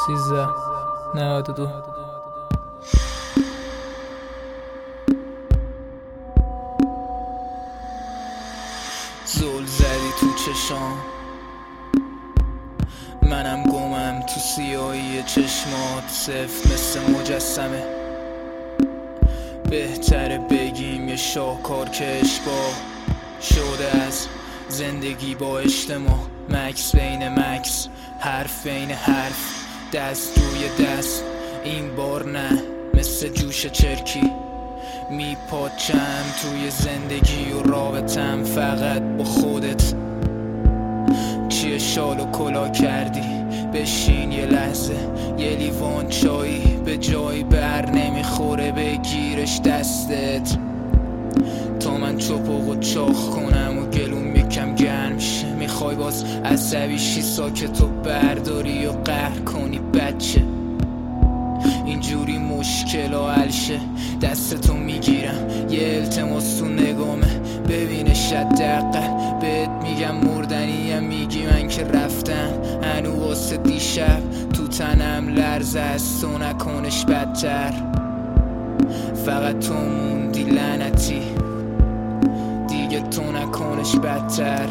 1392 زل زدی تو چشام، منم گمم تو سیاهی چشمات، سفت مثل مجسمه. بهتره بگیم یه شاهکار که اشباه شده از زندگی با اجتماع. مکس بین مکس، حرف بین حرف، دست روی دست. این بار نه مثل جوش چرکی، میپاچم توی زندگی و رابطم فقط با خودت. چیه شال و کلا کردی؟ بشین یه لحظه، یه لیوان چایی به جایی بر نمیخوره، بگیرش دستت تا من چپق و چاخ کنم و گلوم یکم گرم شه. میخوای باز عصبی شی، ساکت و برداری و قهر کنی بچه. اینجوری مشکلا حل شه، دستتو میگیرم، یه التماس تو نگامه، ببینش حداقل. بهت میگم مردنیم، میگی من که رفتم. هنو واسه دیشب تو تنم لرزه است، تو نکنش بدتر. فقط تو موندی لعنتی، دیگه تو نکنش بدتر.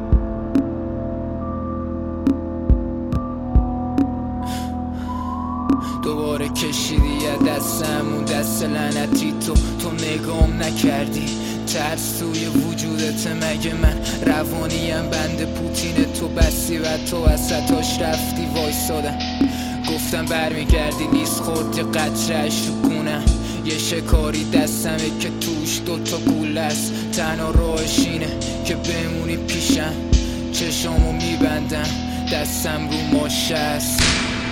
دوباره کشیدی از دستم اون دست لعنتی، تو نگام نکردی. ترس توی وجودت، مگه من روانیم بند پوتین تو بستی و تو وسطاش رفتی وایسادم. گفتم برمیگردی، لیز خورد یه قطره‌اش تو گونم. یه شکاری دستمه که توش دوتا گوله است، تنها راهش اینه که بمونی پیشم. چشامو میبندم، دستم رو ماشه است.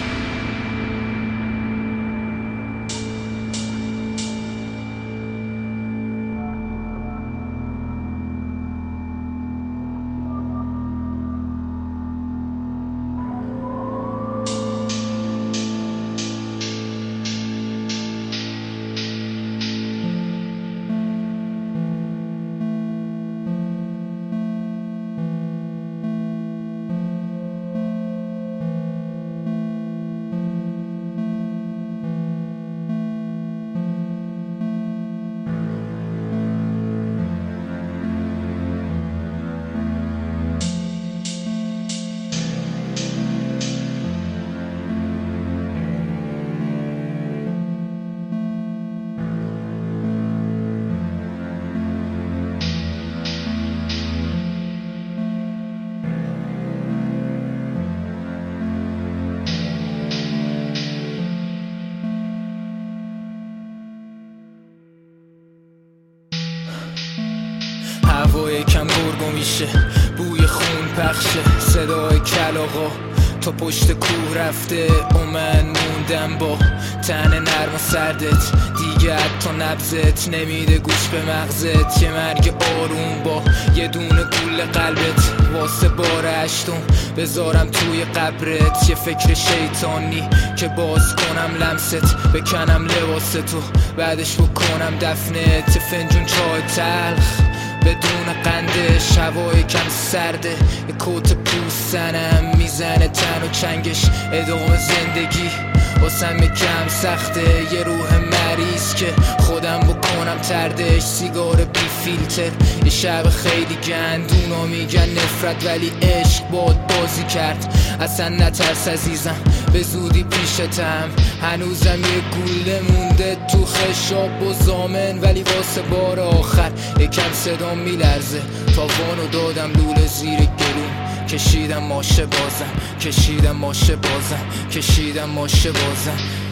هوا یکم گرگو میشه، بوی خون پخشه، صدای کلاغا تا پشت کوه رفته و من موندم با تن نرم و سردت. دیگه حتی نبضت نمیده گوش به مغزت، یه مرگ آروم با یه دونه گول قلبت. واسه بار هشتم بذارم توی قبرت، یه فکر شیطانی که باز کنم لمست، بکنم لباس تو بعدش بکنم دفنت. فنجون چای تلخ بدون قندش، هوای کم سرده، یه کت پوستنم میزنه تن و چنگش. ادامه زندگی واسم یکم سخته، یه روح مریض که خودم بکنم تردش. سیگار بی فیلتر، یه شب خیلی گندونا میگن نفرت، ولی عشق باد بازی کرد. اصلا نترس عزیزم، به زودی پیشتم. هنوزم یه گوله مونده تو خشاب و زامن، ولی واسه بار آخر یکم صدام میلرزه. تاوانو دادم لوله زیر گلوم، کشیدم ماشه بازم، کشیدم ماشه بازم، کشیدم ماشه بازم.